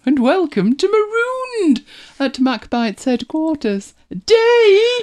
and welcome to Marooned at MacBite's headquarters. Day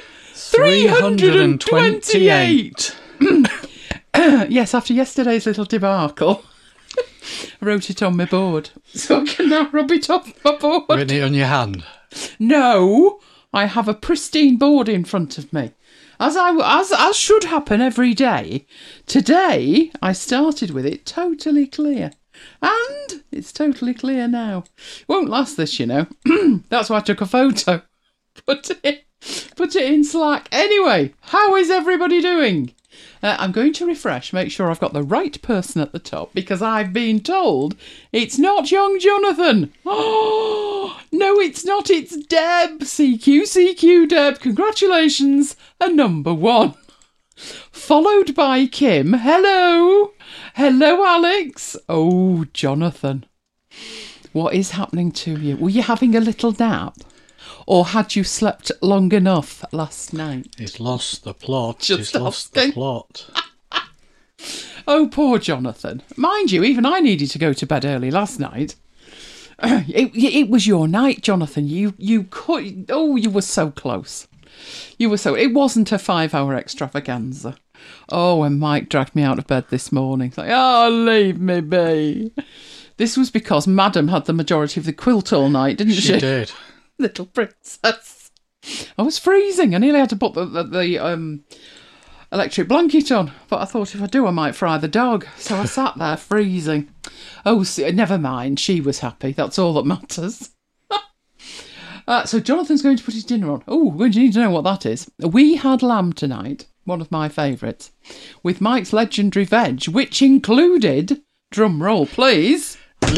328. Yes, after yesterday's little debacle, I wrote it on my board, so I can now rub it off my board. Written it on your hand? No, I have a pristine board in front of me. As should happen every day. Today, I started with it totally clear. And it's totally clear now. Won't last this, you know. That's why I took a photo. Put it in Slack. Anyway, how is everybody doing? I'm going to refresh, make sure I've got the right person at the top, because I've been told it's not young Jonathan. Oh, no, it's not. It's Deb. CQ, Deb. Congratulations. A number one. Followed by Kim. Hello. Hello, Alex. Oh, Jonathan. What is happening to you? Were you having a little nap? Or had you slept long enough last night? He's lost the plot. He's lost the plot. Oh, poor Jonathan. Mind you, even I needed to go to bed early last night. It was your night, Jonathan. You could. Oh, you were so close. It wasn't a 5-hour extravaganza. Oh, and Mike dragged me out of bed this morning. It's like, oh, leave me be. This was because Madam had the majority of the quilt all night, didn't she? She did. Little princess. I was freezing. I nearly had to put the electric blanket on. But I thought if I do, I might fry the dog. So I sat there freezing. Oh, never mind. She was happy. That's all that matters. So Jonathan's going to put his dinner on. Oh, you need to know what that is. We had lamb tonight. One of my favourites. With Mike's legendary veg, which included, drum roll please,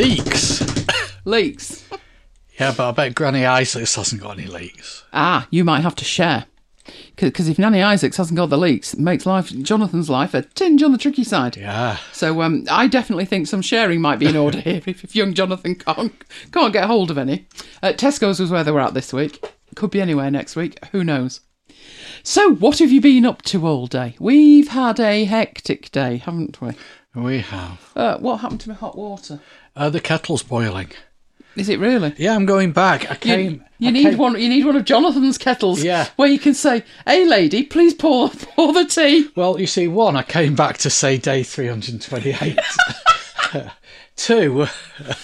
leeks. Yeah, but I bet Granny Isaacs hasn't got any leeks. Ah, you might have to share. Because if Nanny Isaacs hasn't got the leeks, it makes Jonathan's life a tinge on the tricky side. Yeah. So I definitely think some sharing might be in order here if young Jonathan can't get hold of any. Tesco's was where they were at this week. Could be anywhere next week. Who knows? So, what have you been up to all day? We've had a hectic day, haven't we? We have. What happened to my hot water? The kettle's boiling. Is it really? Yeah, I'm going back. You need one of Jonathan's kettles. Yeah. Where you can say, "Hey, lady, please pour the tea." Well, you see, one, I came back to say day 328. Two,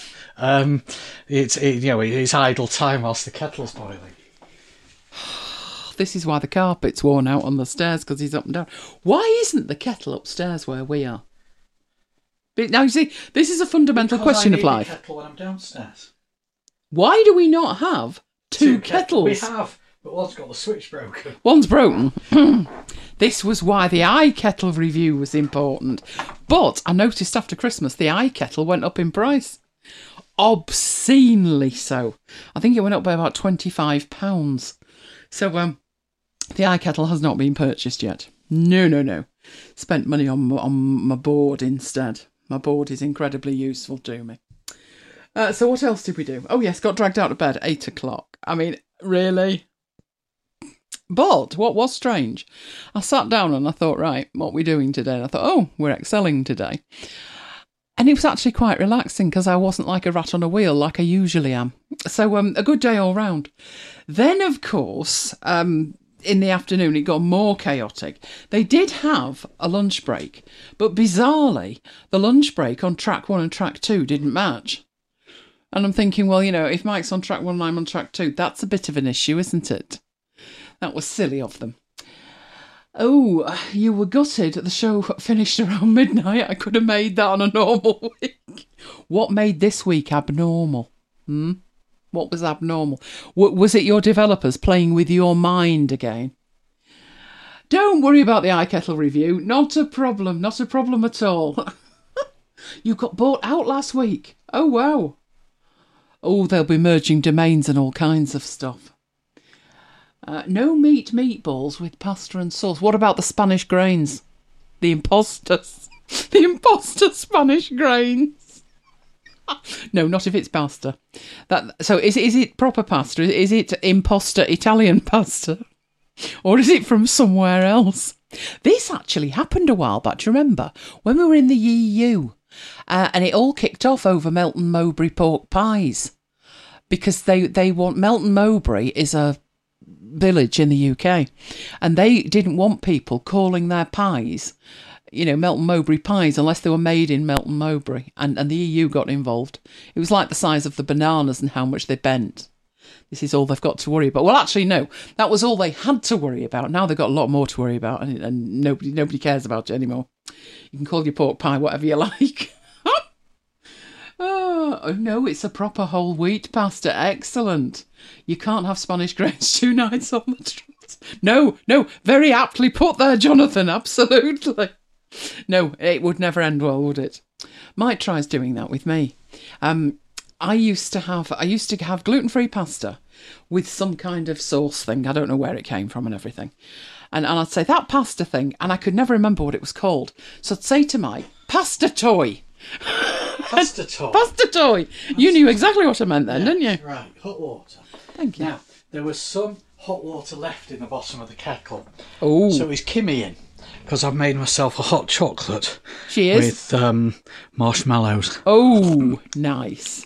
it's idle time whilst the kettle's boiling. This is why the carpet's worn out on the stairs, because he's up and down. Why isn't the kettle upstairs where we are? But now, you see, this is a fundamental question of life. I need a kettle when I'm downstairs. Why do we not have two kettles? We have, but one's got the switch broken. One's broken. This was why the iKettle review was important. But I noticed after Christmas, the iKettle went up in price. Obscenely so. I think it went up by about £25. So, the iKettle has not been purchased yet. No. Spent money on my board instead. My board is incredibly useful to me. So what else did we do? Oh yes, got dragged out of bed at 8 o'clock. I mean, really? But what was strange, I sat down and I thought, right, what are we doing today? And I thought, oh, we're excelling today. And it was actually quite relaxing because I wasn't like a rat on a wheel like I usually am. So a good day all round. Then, of course, in the afternoon, it got more chaotic. They did have a lunch break, but bizarrely, the lunch break on track 1 and track 2 didn't match. And I'm thinking, well, you know, if Mike's on track 1 and I'm on track 2, that's a bit of an issue, isn't it? That was silly of them. Oh, you were gutted the show finished around midnight. I could have made that on a normal week. What made this week abnormal? What was abnormal? Was it your developers playing with your mind again? Don't worry about the iKettle review. Not a problem at all. You got bought out last week. Oh, wow. Oh, they'll be merging domains and all kinds of stuff. No meatballs with pasta and sauce. What about the Spanish grains? The imposters. The imposter Spanish grains. No, not if it's pasta. So is it proper pasta? Is it imposter Italian pasta? Or is it from somewhere else? This actually happened a while back. Do you remember? When we were in the EU. And it all kicked off over Melton Mowbray pork pies. because they want Melton Mowbray is a village in the UK, and they didn't want people calling their pies, Melton Mowbray pies, unless they were made in Melton Mowbray, and the EU got involved. It was like the size of the bananas and how much they bent. This is all they've got to worry about. Well, actually, no, that was all they had to worry about. Now they've got a lot more to worry about, and nobody cares about it anymore. You can call your pork pie whatever you like. Oh, no, it's a proper whole wheat pasta. Excellent. You can't have Spanish grains 2 nights on the trot. No, very aptly put there, Jonathan. Absolutely. No, it would never end well, would it? Mike tries doing that with me. I used to have gluten-free pasta with some kind of sauce thing. I don't know where it came from and everything. And I'd say, that pasta thing, and I could never remember what it was called. So I'd say to Mike, pasta toy. Pasta toy. Pasta toy. You knew exactly what I meant then, didn't you? Right, hot water. Thank you. Now, there was some hot water left in the bottom of the kettle. Oh. So is Kimmy in? Because I've made myself a hot chocolate. She is? With marshmallows. Oh, nice.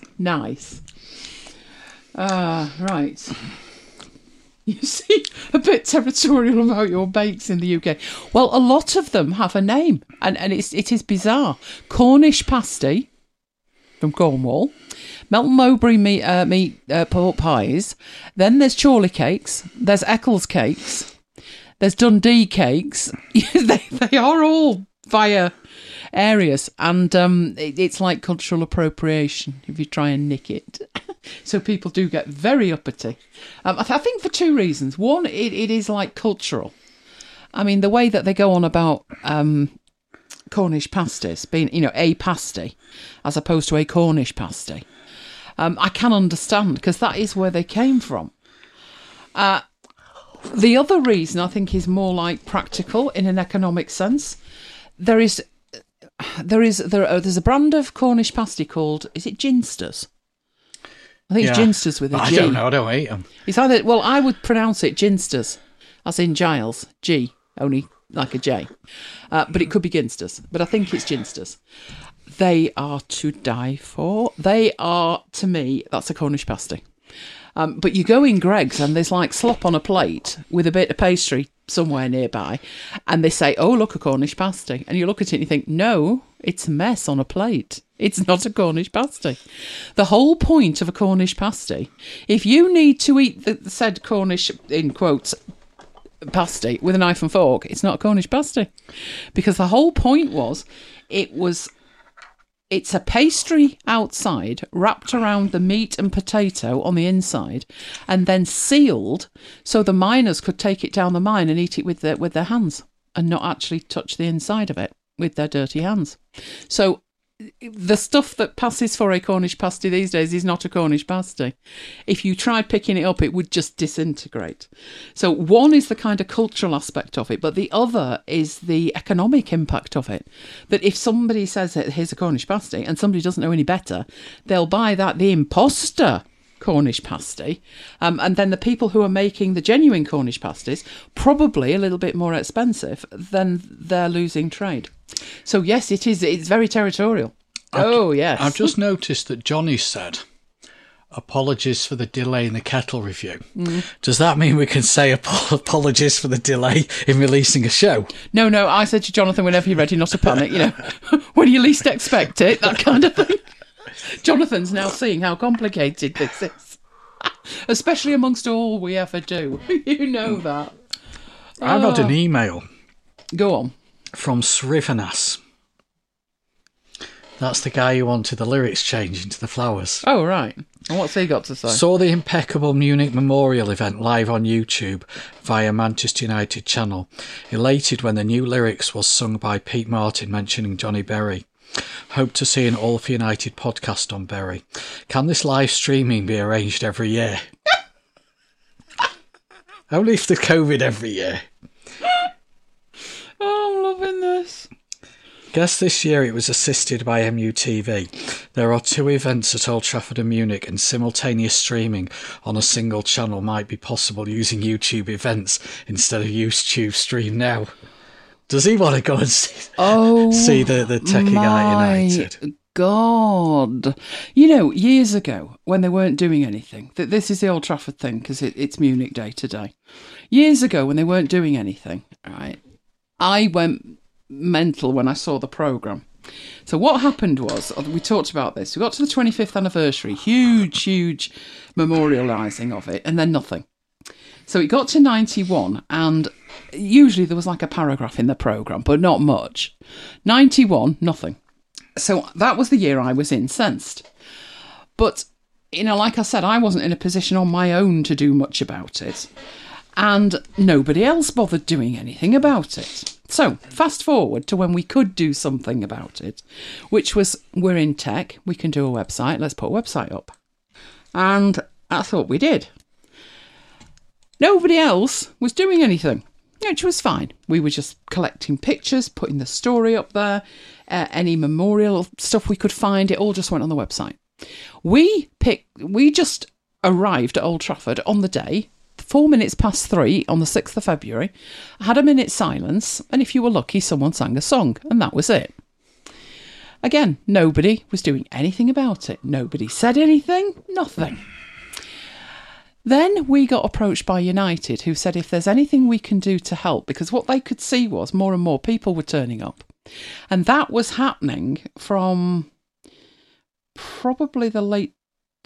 Right. You seem a bit territorial about your bakes in the UK. Well, a lot of them have a name, and it is bizarre. Cornish pasty from Cornwall, Melton Mowbray meat pork pies. Then there's Chorley cakes. There's Eccles cakes. There's Dundee cakes. they are all via areas, and it's like cultural appropriation if you try and nick it. So people do get very uppity. I think for 2 reasons. One, it is like cultural. I mean, the way that they go on about Cornish pasties being, a pasty as opposed to a Cornish pasty, I can understand, because that is where they came from. The other reason I think is more like practical in an economic sense. There's a brand of Cornish pasty called, is it Ginsters? I think it's Ginsters with a G. I don't know, I don't eat them. It's either, well, I would pronounce it Ginsters, as in Giles, G, only like a J. But it could be Ginsters, but I think it's Ginsters. They are to die for. They are, to me, that's a Cornish pasty. But you go in Greggs and there's like slop on a plate with a bit of pastry somewhere nearby, and they say, oh, look, a Cornish pasty. And you look at it and you think, no, it's a mess on a plate. It's not a Cornish pasty. The whole point of a Cornish pasty, if you need to eat the said Cornish, in quotes, pasty with a knife and fork, it's not a Cornish pasty. Because the whole point was, it's a pastry outside, wrapped around the meat and potato on the inside, and then sealed so the miners could take it down the mine and eat it with their hands and not actually touch the inside of it with their dirty hands. So the stuff that passes for a Cornish pasty these days is not a Cornish pasty. If you tried picking it up, it would just disintegrate. So one is the kind of cultural aspect of it, but the other is the economic impact of it. That if somebody says, here's a Cornish pasty, and somebody doesn't know any better, they'll buy the imposter Cornish pasty, and then the people who are making the genuine Cornish pasties, probably a little bit more expensive, then they're losing trade. So yes, it's very territorial. Yes. I've just noticed that Johnny said, apologies for the delay in the kettle review. Does that mean we can say apologies for the delay in releasing a show? No, I said to Jonathan, whenever you're ready, not to panic, when you least expect it, that kind of thing. Jonathan's now seeing how complicated this is, especially amongst all we ever do. You know that. I've had an email. Go on. From Srivanas. That's the guy who wanted the lyrics changed into the flowers. Oh, right. And what's he got to say? Saw the impeccable Munich Memorial event live on YouTube via Manchester United channel. Elated when the new lyrics was sung by Pete Martin mentioning Johnny Berry. Hope to see an All for United podcast on Berry. Can this live streaming be arranged every year? Only if the COVID every year. Oh, I'm loving this. Guess this year it was assisted by MUTV. There are 2 events at Old Trafford and Munich, and simultaneous streaming on a single channel might be possible using YouTube events instead of YouTube Stream Now. Does he want to go and see the techie guy at United? God. You know, years ago, when they weren't doing anything, this is the Old Trafford thing, because it's Munich Day today. Years ago, when they weren't doing anything, right, I went mental when I saw the programme. So what happened was, we talked about this, we got to the 25th anniversary, huge memorialising of it, and then nothing. So it got to 91, and usually there was like a paragraph in the programme, but not much. 91, nothing. So that was the year I was incensed. But, you know, like I said, I wasn't in a position on my own to do much about it. And nobody else bothered doing anything about it. So, fast forward to when we could do something about it, which was, we're in tech, we can do a website, let's put a website up. And that's what we did. Nobody else was doing anything, which was fine. We were just collecting pictures, putting the story up there, any memorial stuff we could find, it all just went on the website. We just arrived at Old Trafford on the day, 3 on the 6th of February, had a minute's silence, and if you were lucky, someone sang a song, and that was it. Again, nobody was doing anything about it. Nobody said anything, nothing. Then we got approached by United, who said if there's anything we can do to help, because what they could see was more and more people were turning up. And that was happening from probably the late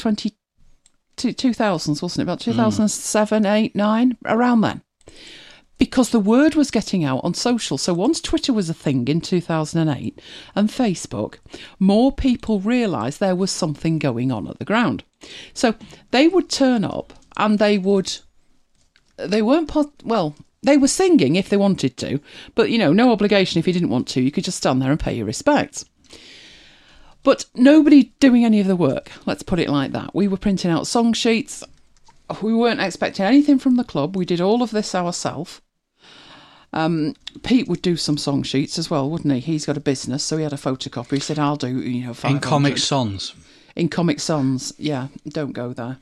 2000s, wasn't it? About 2007, 8, 9, around then. Because the word was getting out on social. So once Twitter was a thing in 2008 and Facebook, more people realised there was something going on at the ground. So they would turn up and they were singing if they wanted to, but, you know, no obligation if you didn't want to. You could just stand there and pay your respects. But nobody doing any of the work, let's put it like that. We were printing out song sheets. We weren't expecting anything from the club. We did all of this ourselves. Pete would do some song sheets as well, wouldn't he? He's got a business, so he had a photocopy. He said, I'll do, 500. In Comic Sans. In Comic Sans, yeah, don't go there.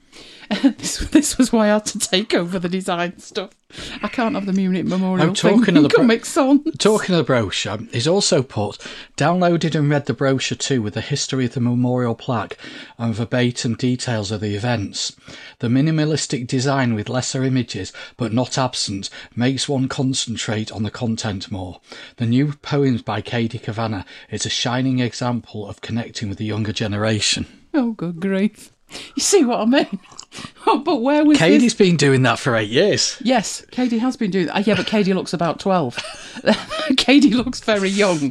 This was why I had to take over the design stuff. I can't have the Munich Memorial thing in Comic Sans. Talking of the brochure, he's also put, downloaded and read the brochure too with the history of the memorial plaque and verbatim details of the events. The minimalistic design with lesser images, but not absent, makes one concentrate on the content more. The new poems by Katie Kavanagh is a shining example of connecting with the younger generation. Oh, good grief. You see what I mean? Oh, but where was Katie's been doing that for 8 years. Yes, Katie has been doing that. Yeah, but Katie looks about 12. Katie looks very young.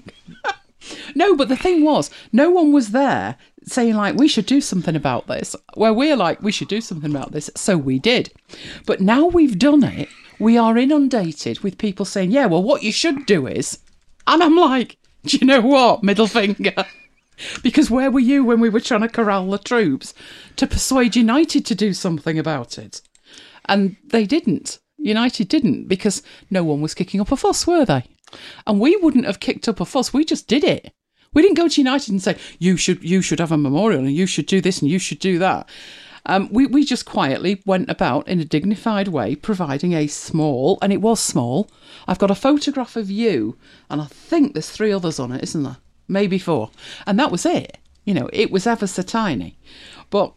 No, but the thing was, no one was there saying, like, we should do something about this. Where we're like, we should do something about this. So we did. But now we've done it, we are inundated with people saying, yeah, well, what you should do is... And I'm like, do you know what? Middle finger. Because where were you when we were trying to corral the troops to persuade United to do something about it? And they didn't. United didn't, because no one was kicking up a fuss, were they? And we wouldn't have kicked up a fuss. We just did it. We didn't go to United and say, you should have a memorial and you should do this and you should do that. We just quietly went about in a dignified way, providing a small, and it was small. I've got a photograph of you, and I think there's 3 others on it, isn't there? Maybe 4. And that was it. You know, it was ever so tiny. But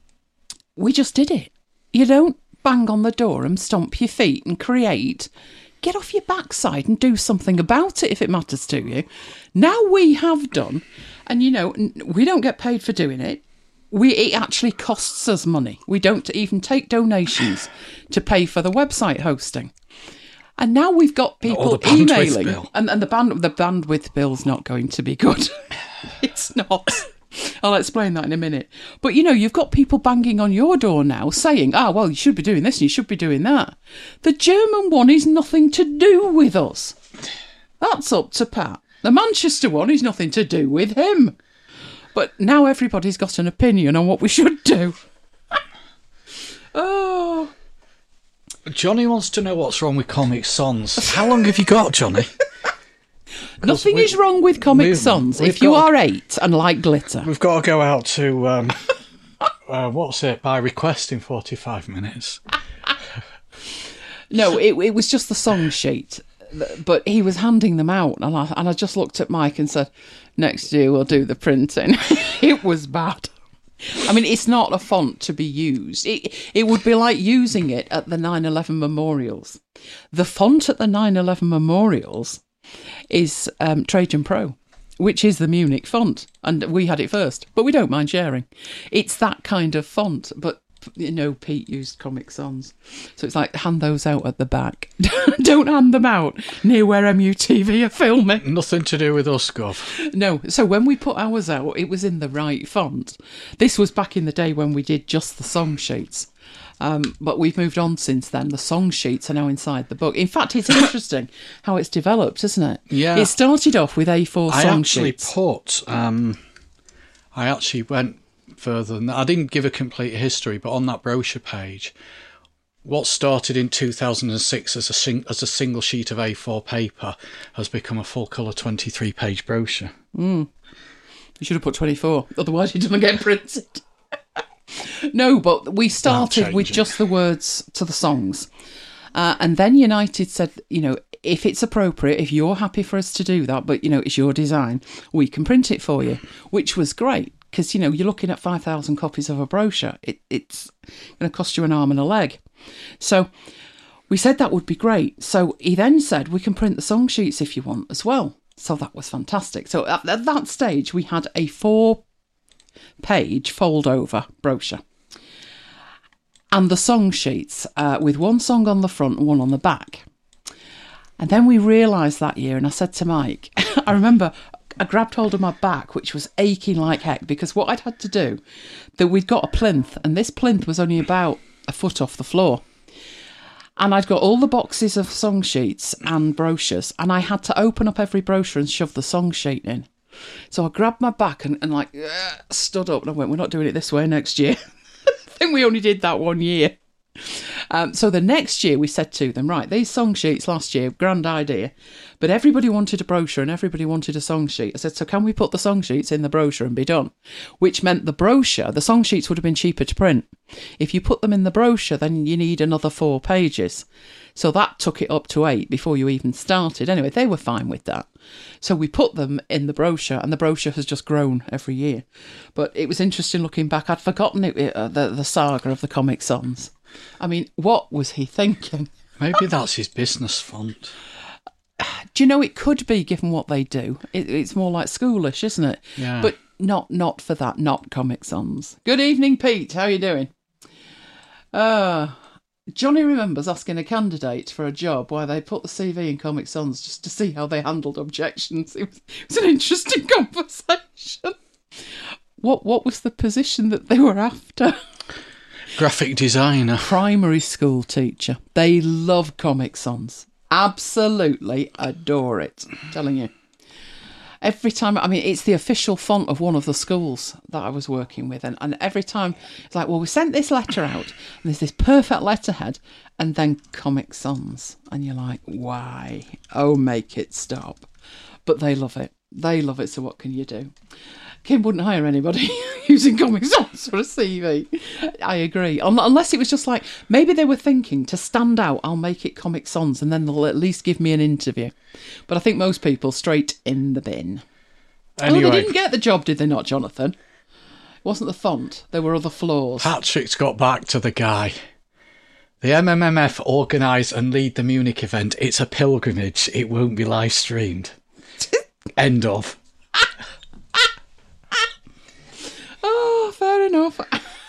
we just did it. You don't bang on the door and stomp your feet and create. Get off your backside and do something about it if it matters to you. Now we have done, and, you know, we don't get paid for doing it. It actually costs us money. We don't even take donations to pay for the website hosting. And now we've got people emailing, and the bandwidth bill's not going to be good. It's not. I'll explain that in a minute. But, you know, you've got people banging on your door now saying, well, you should be doing this and you should be doing that. The German one is nothing to do with us. That's up to Pat. The Manchester one is nothing to do with him. But now everybody's got an opinion on what we should do. Oh... Johnny wants to know what's wrong with Comic Sans. How long have you got, Johnny? Nothing is wrong with Comic Sans if you are 8 and like glitter. We've got to go out to, by request in 45 minutes. No, it was just the song sheet. but he was handing them out, and I just looked at Mike and said, next year we'll do the printing. It was bad. I mean, it's not a font to be used. It would be like using it at the 9/11 memorials. The font at the 9/11 memorials is Trajan Pro, which is the Munich font, and we had it first, but we don't mind sharing. It's that kind of font, but Pete used Comic Sans, so it's like, hand those out at the back. Don't hand them out near where MUTV are filming. Nothing to do with us, Gov. No, so when we put ours out, it was in the right font. This was back in the day when we did just the song sheets. But we've moved on since then. The song sheets are now inside the book. In fact, it's interesting how it's developed, isn't it? Yeah. It started off with A4 song sheets. I actually went further than that. I didn't give a complete history, but on that brochure page, what started in 2006 as a single sheet of A4 paper has become a full colour 23-page brochure. You should have put 24, otherwise it doesn't get printed. No, but we started with just the words to the songs. And then United said, if it's appropriate, if you're happy for us to do that, but, it's your design, we can print it for you, which was great. Because, you're looking at 5,000 copies of a brochure. It's going to cost you an arm and a leg. So we said that would be great. So he then said, we can print the song sheets if you want as well. So that was fantastic. So at that stage, we had a 4-page fold-over brochure. And the song sheets with one song on the front and one on the back. And then we realised that year, and I said to Mike, I remember I grabbed hold of my back, which was aching like heck, because what I'd had to do, that we'd got a plinth, and this plinth was only about a foot off the floor. And I'd got all the boxes of song sheets and brochures, and I had to open up every brochure and shove the song sheet in. So I grabbed my back and stood up, and I went, we're not doing it this way next year. I think we only did that one year. So the next year we said to them, right, these song sheets last year, grand idea, but everybody wanted a brochure and everybody wanted a song sheet. I said, so can we put the song sheets in the brochure and be done? Which meant the song sheets would have been cheaper to print. If you put them in the brochure, then you need another 4 pages. So that took it up to 8 before you even started. Anyway, they were fine with that. So we put them in the brochure, and the brochure has just grown every year. But it was interesting looking back. I'd forgotten the saga of the Comic Sans. I mean, what was he thinking? Maybe that's his business font. Do you know, it could be, given what they do. It's more like schoolish, isn't it? Yeah. But not for that, not Comic Sans. Good evening, Pete. How are you doing? Johnny remembers asking a candidate for a job why they put the CV in Comic Sans just to see how they handled objections. It was an interesting conversation. What was the position that they were after? Graphic designer. Primary school teacher. They love Comic Sans. Absolutely adore it. I'm telling you. Every time, I mean, it's the official font of one of the schools that I was working with. And every time, it's like, well, we sent this letter out, and there's this perfect letterhead, and then Comic Sans. And you're like, why? Oh, make it stop. But they love it. They love it, so what can you do? Kim wouldn't hire anybody using Comic Sans for a CV. I agree. Unless it was just like, maybe they were thinking, to stand out, I'll make it Comic Sans, and then they'll at least give me an interview. But I think most people, straight in the bin. Anyway. Oh, they didn't get the job, did they not, Jonathan? It wasn't the font. There were other flaws. Patrick's got back to the guy. The MMMF organise and lead the Munich event. It's a pilgrimage. It won't be live streamed. End of. Oh, fair enough.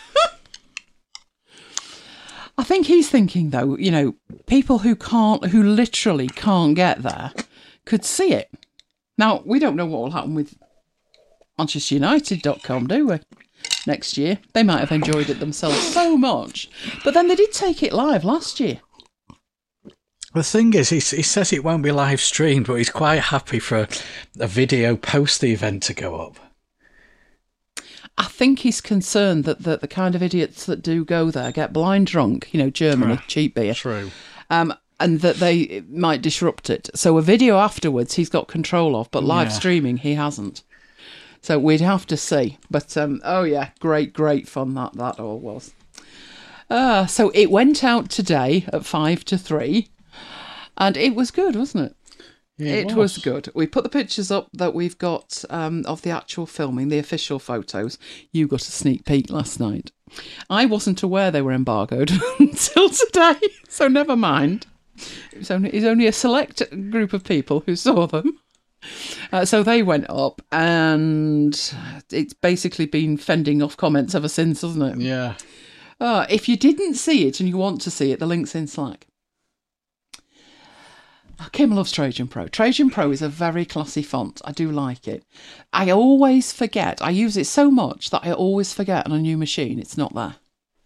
I think he's thinking, though, people who literally can't get there could see it. Now, we don't know what will happen with ManchesterUnited.com, do we? Next year. They might have enjoyed it themselves so much. But then they did take it live last year. The thing is, he says it won't be live streamed, but he's quite happy for a video post the event to go up. I think he's concerned that the kind of idiots that do go there get blind drunk, Germany, cheap beer. True. And that they might disrupt it. So a video afterwards he's got control of, but live streaming he hasn't. So we'd have to see. But, great fun that all was. So it went out today at 2:55, and it was good, wasn't it? Yeah, It was good. We put the pictures up that we've got of the actual filming, the official photos. You got a sneak peek last night. I wasn't aware they were embargoed until today, so never mind. It's only a select group of people who saw them. So they went up, and it's basically been fending off comments ever since, hasn't it? Yeah. If you didn't see it and you want to see it, the link's in Slack. Kim loves Trajan Pro. Trajan Pro is a very classy font. I do like it. I always forget. I use it so much that I always forget on a new machine it's not there.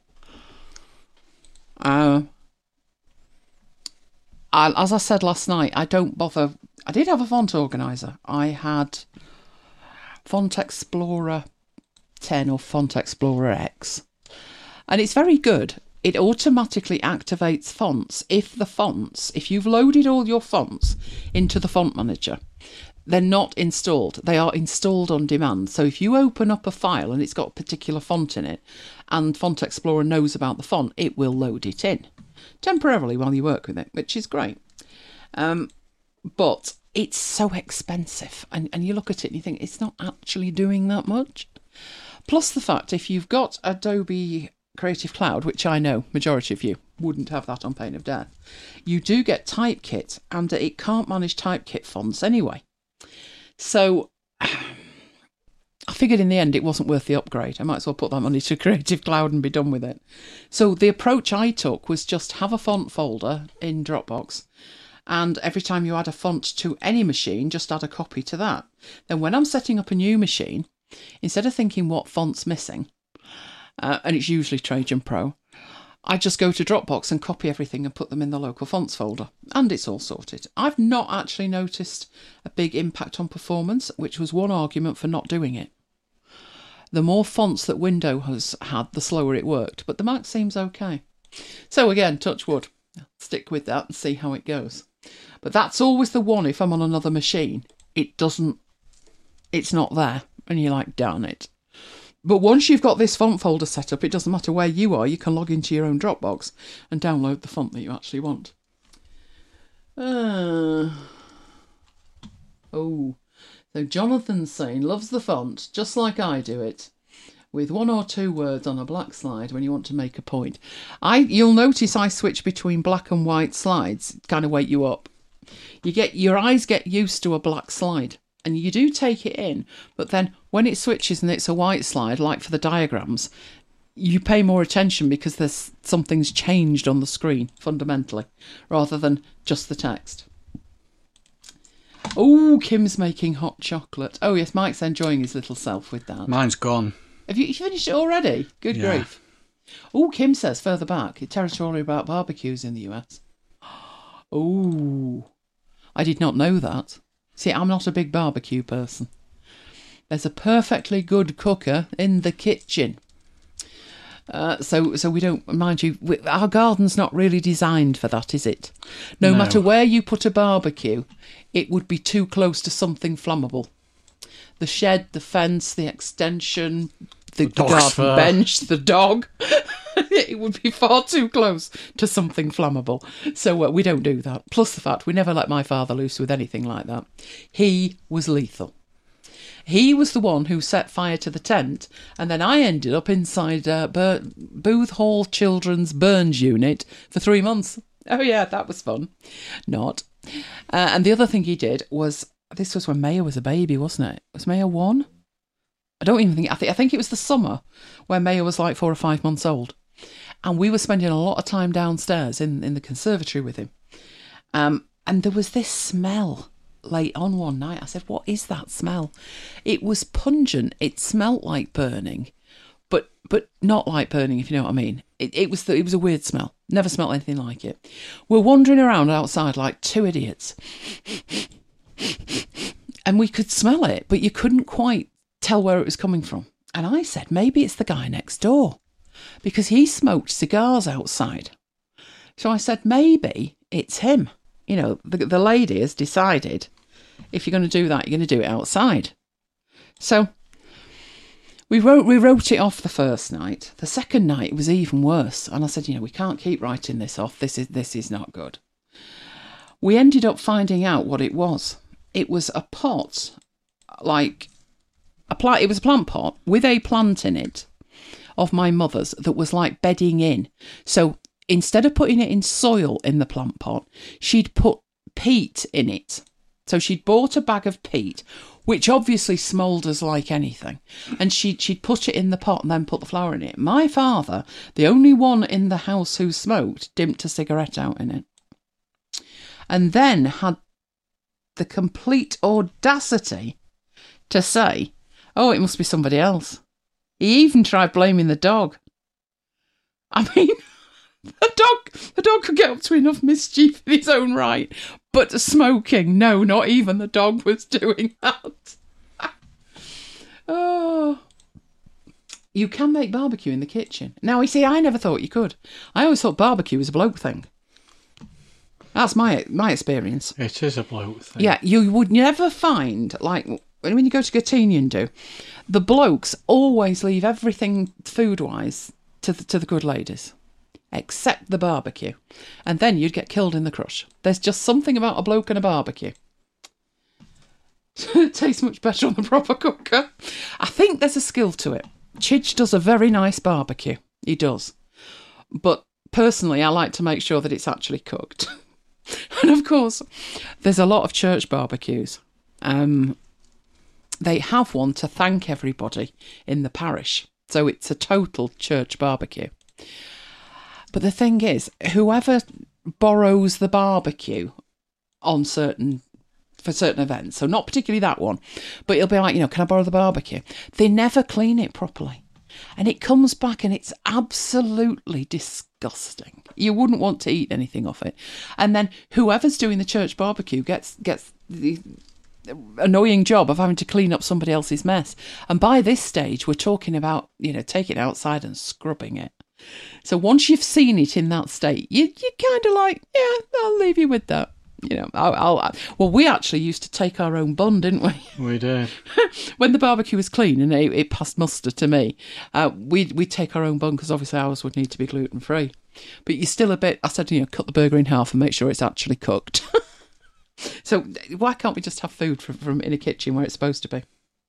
As I said last night, I don't bother. I did have a font organiser. I had Font Explorer 10 or Font Explorer X. And it's very good. It automatically activates fonts if you've loaded all your fonts into the font manager, they're not installed. They are installed on demand. So if you open up a file and it's got a particular font in it and Font Explorer knows about the font, it will load it in temporarily while you work with it, which is great. But it's so expensive. And you look at it and you think it's not actually doing that much. Plus the fact if you've got Adobe Creative Cloud, which I know majority of you wouldn't have that on pain of death, you do get Typekit, and it can't manage Typekit fonts anyway. So I figured in the end it wasn't worth the upgrade. I might as well put that money to Creative Cloud and be done with it. So the approach I took was just have a font folder in Dropbox, and every time you add a font to any machine, just add a copy to that. Then when I'm setting up a new machine, instead of thinking what font's missing, and it's usually Trajan Pro, I just go to Dropbox and copy everything and put them in the local fonts folder, and it's all sorted. I've not actually noticed a big impact on performance, which was one argument for not doing it. The more fonts that Windows has had, the slower it worked, but the Mac seems okay. So again, touch wood. Stick with that and see how it goes. But that's always the one, if I'm on another machine, it's not there, and you're like, darn it. But once you've got this font folder set up, it doesn't matter where you are, you can log into your own Dropbox and download the font that you actually want. So Jonathan's saying, loves the font, just like I do it, with 1 or 2 words on a black slide when you want to make a point. You'll notice I switch between black and white slides, kind of wake you up. Your eyes get used to a black slide. And you do take it in, but then when it switches and it's a white slide, like for the diagrams, you pay more attention because something's changed on the screen, fundamentally, rather than just the text. Oh, Kim's making hot chocolate. Oh, yes, Mike's enjoying his little self with that. Mine's gone. Have you finished it already? Good grief. Oh, Kim says further back, territorially about barbecues in the US. Oh, I did not know that. See, I'm not a big barbecue person. There's a perfectly good cooker in the kitchen. So we don't, mind you, our garden's not really designed for that, is it? No matter where you put a barbecue, it would be too close to something flammable. The shed, the fence, the extension, the garden bench, the dog. It would be far too close to something flammable. So we don't do that. Plus the fact we never let my father loose with anything like that. He was lethal. He was the one who set fire to the tent, and then I ended up inside Booth Hall Children's Burns Unit for 3 months. Oh yeah, that was fun. Not. And the other thing he did was, this was when Maya was a baby, wasn't it? Was Maya 1? I don't even think, I think it was the summer when Maya was like 4 or 5 months old. And we were spending a lot of time downstairs in the conservatory with him. And there was this smell late on one night. I said, what is that smell? It was pungent. It smelt like burning, but not like burning, if you know what I mean. It was a weird smell. Never smelt anything like it. We're wandering around outside like 2 idiots. And we could smell it, but you couldn't quite tell where it was coming from. And I said, maybe it's the guy next door, because he smoked cigars outside. So I said, maybe it's him. You know, the lady has decided, if you're going to do that, you're going to do it outside. So we wrote it off the first night. The second night, it was even worse. And I said, we can't keep writing this off. This is not good. We ended up finding out what it was. It was a pot, like a plant. It was a plant pot with a plant in it of my mother's that was like bedding in. So instead of putting it in soil in the plant pot, she'd put peat in it. So she'd bought a bag of peat, which obviously smoulders like anything, and she'd put it in the pot and then put the flower in it. My father, the only one in the house who smoked, dipped a cigarette out in it, and then had the complete audacity to say, "Oh, it must be somebody else." He even tried blaming the dog. I mean, the dog could get up to enough mischief in its own right, but smoking, no, not even the dog was doing that. Oh, you can make barbecue in the kitchen. Now, you see, I never thought you could. I always thought barbecue was a bloke thing. That's my experience. It is a bloke thing. Yeah, you would never find, like, when you go to Gatini and do, the blokes always leave everything food-wise to the good ladies, except the barbecue. And then you'd get killed in the crush. There's just something about a bloke and a barbecue. It tastes much better on the proper cooker. I think there's a skill to it. Chidge does a very nice barbecue. He does. But personally, I like to make sure that it's actually cooked. And of course, there's a lot of church barbecues. They have one to thank everybody in the parish. So it's a total church barbecue. But the thing is, whoever borrows the barbecue for certain events, so not particularly that one, but it'll be like, can I borrow the barbecue? They never clean it properly. And it comes back and it's absolutely disgusting. You wouldn't want to eat anything off it. And then whoever's doing the church barbecue gets the annoying job of having to clean up somebody else's mess. And by this stage, we're talking about, taking it outside and scrubbing it. So once you've seen it in that state, you're kind of like, yeah, I'll leave you with that. Well, we actually used to take our own bun, didn't we? We did. When the barbecue was clean and it passed muster to me, we'd take our own bun because obviously ours would need to be gluten-free. But you're still a bit, I said, cut the burger in half and make sure it's actually cooked. So why can't we just have food from in a kitchen where it's supposed to be?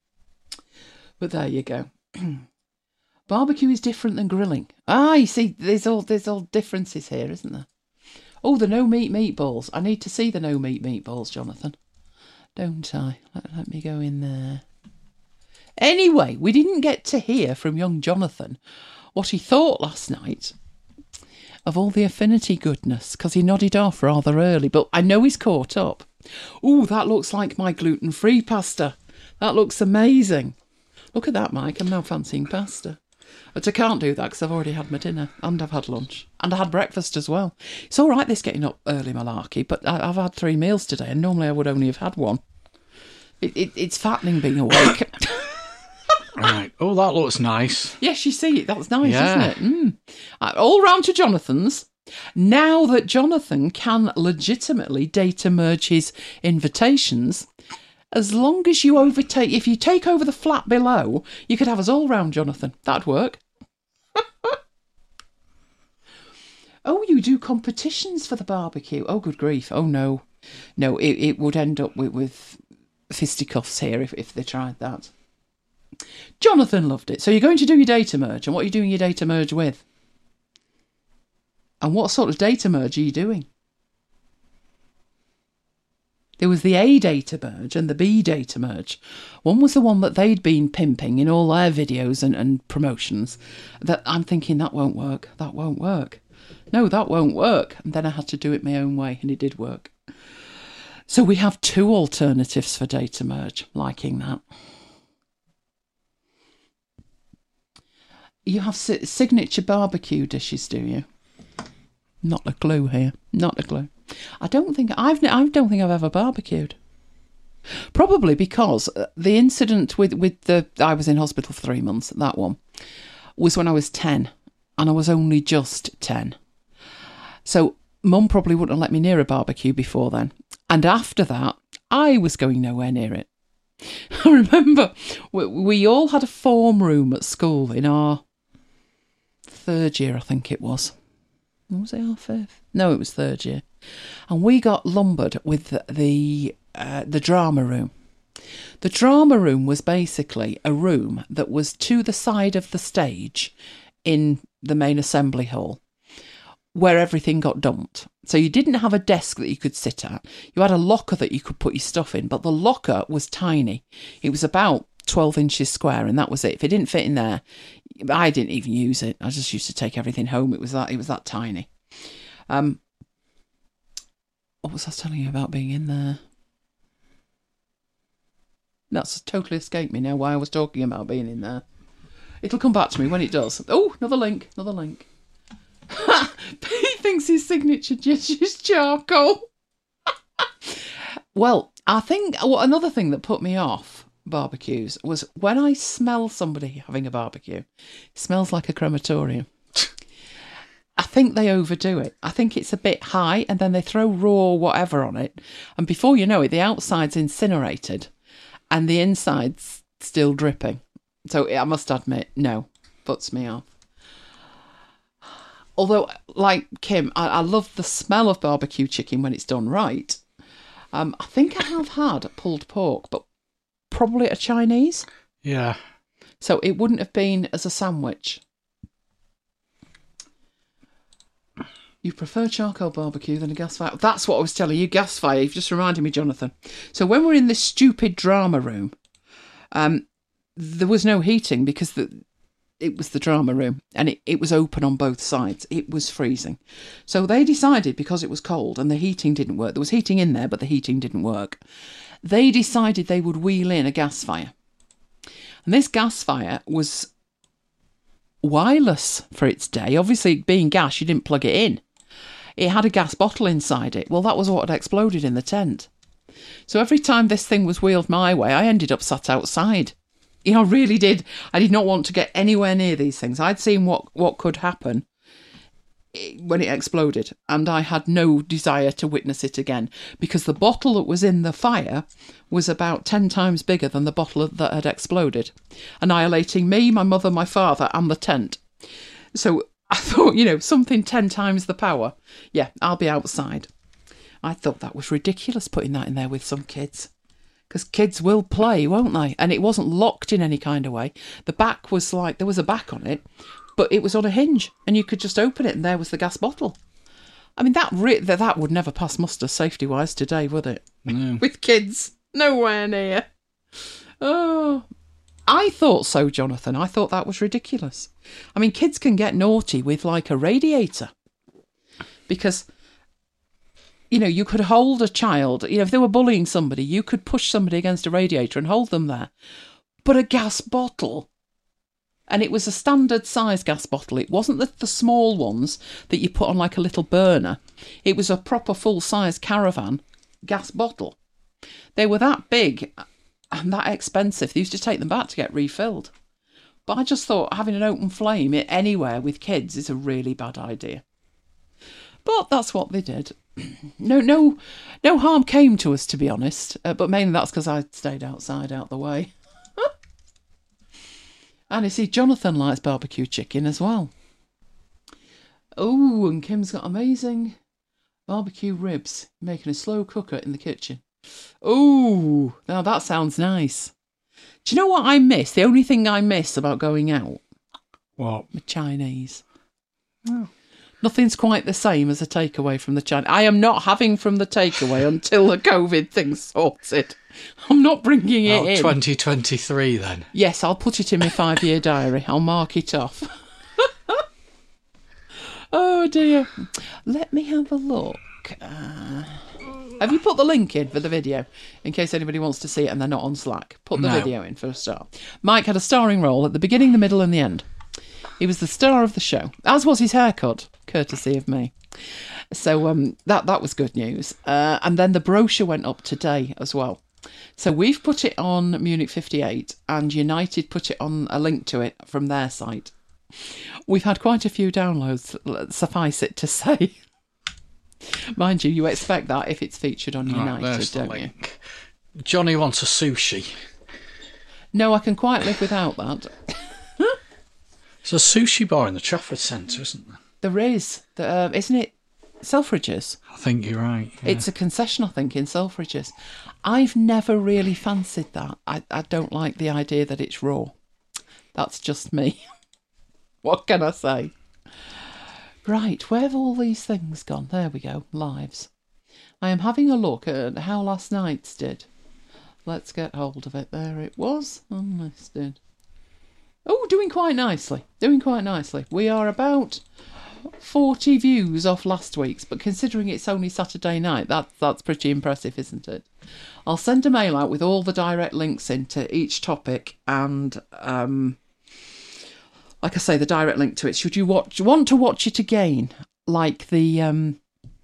But there you go. Barbecue is different than grilling. You see, there's all differences here, isn't there? Oh, the no-meat meatballs. I need to see the no-meat meatballs, Jonathan. Don't I? Let me go in there. Anyway, we didn't get to hear from young Jonathan what he thought last night of all the affinity goodness, because he nodded off rather early, but I know he's caught up. Oh, that looks like my gluten-free pasta. That looks amazing. Look at that, Mike. I'm now fancying pasta. But I can't do that because I've already had my dinner and I've had lunch and I had breakfast as well. It's all right, this getting up early malarkey, but I've had 3 meals today and normally I would only have had one. It's fattening being awake. Right. Oh, that looks nice. Yes, you see it. That's nice, isn't it? All round to Jonathan's. Now that Jonathan can legitimately data merge his invitations, as long as you if you take over the flat below, you could have us all round, Jonathan. That'd work. Oh, you do competitions for the barbecue. Oh, good grief. Oh, no. No, it would end up with fisticuffs here if they tried that. Jonathan loved it. So you're going to do your data merge, and what are you doing your data merge with? And what sort of data merge are you doing? There was the A data merge and the B data merge. One was the one that they'd been pimping in all their videos and promotions. That I'm thinking, that won't work. That won't work. No, that won't work. And then I had to do it my own way, and it did work. So we have 2 alternatives for data merge. Liking that. You have signature barbecue dishes, do you? Not a clue here. Not a clue. I don't think I've ever barbecued. Probably because the incident with I was in hospital for 3 months. That one was when I was 10, and I was only just 10. So Mum probably wouldn't have let me near a barbecue before then. And after that, I was going nowhere near it. I remember we all had a form room at school in our 3rd year, I think it was. Was it our 5th? No, it was 3rd year. and we got lumbered with the drama room. The drama room was basically a room that was to the side of the stage in the main assembly hall, where everything got dumped. So you didn't have a desk that you could sit at. You had a locker that you could put your stuff in, but the locker was tiny. It was about 12 inches square, and that was it. If it didn't fit in there, I didn't even use it. I just used to take everything home. It was that tiny. What was I telling you about being in there? That's totally escaped me now why I was talking about being in there. It'll come back to me when it does. Oh, another link. He thinks his signature dish is charcoal. Well, I think another thing that put me off barbecues was when I smell somebody having a barbecue. It smells like a crematorium. I think they overdo it. I think it's a bit high, and then they throw raw whatever on it, and before you know it, the outside's incinerated and the inside's still dripping. So I must admit, no, puts me off. Although, like Kim, I love the smell of barbecue chicken when it's done right. I think I have had pulled pork, but probably at a Chinese. Yeah. So it wouldn't have been as a sandwich. You prefer charcoal barbecue than a gas fire? That's what I was telling you, gas fire. You've just reminded me, Jonathan. So when we're in this stupid drama room, there was no heating because it was the drama room, and it was open on both sides. It was freezing. So they decided, because it was cold and the heating didn't work, there was heating in there, but the heating didn't work. They decided they would wheel in a gas fire. And this gas fire was wireless for its day. Obviously, being gas, you didn't plug it in. It had a gas bottle inside it. Well, that was what had exploded in the tent. So every time this thing was wheeled my way, I ended up sat outside. I really did. I did not want to get anywhere near these things. I'd seen what could happen when it exploded, and I had no desire to witness it again, because the bottle that was in the fire was about 10 times bigger than the bottle that had exploded, annihilating me, my mother, my father, and the tent. So I thought, something 10 times the power. Yeah, I'll be outside. I thought that was ridiculous, putting that in there with some kids. Because kids will play, won't they? And it wasn't locked in any kind of way. The back was there was a back on it, but it was on a hinge, and you could just open it, and there was the gas bottle. I mean, that would never pass muster safety-wise today, would it? No. With kids, nowhere near. Oh, I thought so, Jonathan. I thought that was ridiculous. I mean, kids can get naughty with like a radiator, because you could hold a child, if they were bullying somebody, you could push somebody against a radiator and hold them there. But a gas bottle, and it was a standard size gas bottle. It wasn't the small ones that you put on like a little burner. It was a proper full-size caravan gas bottle. They were that big and that expensive. They used to take them back to get refilled. But I just thought having an open flame anywhere with kids is a really bad idea. But that's what they did. No harm came to us, to be honest. But mainly that's because I stayed outside, out the way. And you see, Jonathan likes barbecue chicken as well. Oh, and Kim's got amazing barbecue ribs, making a slow cooker in the kitchen. Oh, now that sounds nice. Do you know what I miss? The only thing I miss about going out? What? The Chinese. Oh. Nothing's quite the same as a takeaway from the Chinese. I am not having from the takeaway until the COVID thing's sorted. I'm not bringing it in. 2023 then? Yes, I'll put it in my 5-year diary. I'll mark it off. Oh dear. Let me have a look. Have you put the link in for the video? In case anybody wants to see it and they're not on Slack. Put the video in for a start. Mike had a starring role at the beginning, the middle and the end. He was the star of the show, as was his haircut, courtesy of me. So that was good news. And then the brochure went up today as well. So we've put it on Munich 58, and United put it on a link to it from their site. We've had quite a few downloads, suffice it to say. Mind you, you expect that if it's featured on United, don't you? Johnny wants a sushi. No, I can quite live without that. There's a sushi bar in the Trafford Centre, isn't there? There is. Isn't it Selfridges. I think you're right. Yeah. It's a concession, I think, in Selfridges. I've never really fancied that. I don't like the idea that it's raw. That's just me. What can I say? Right, where have all these things gone? There we go, lives. I am having a look at how last night's did. Let's get hold of it. There it was. Unlisted. Oh, doing quite nicely. Doing quite nicely. We are about 40 views off last week's, but considering it's only Saturday night, that's pretty impressive, isn't it? I'll send a mail out with all the direct links into each topic and, like I say, the direct link to it. Should you want to watch it again, like the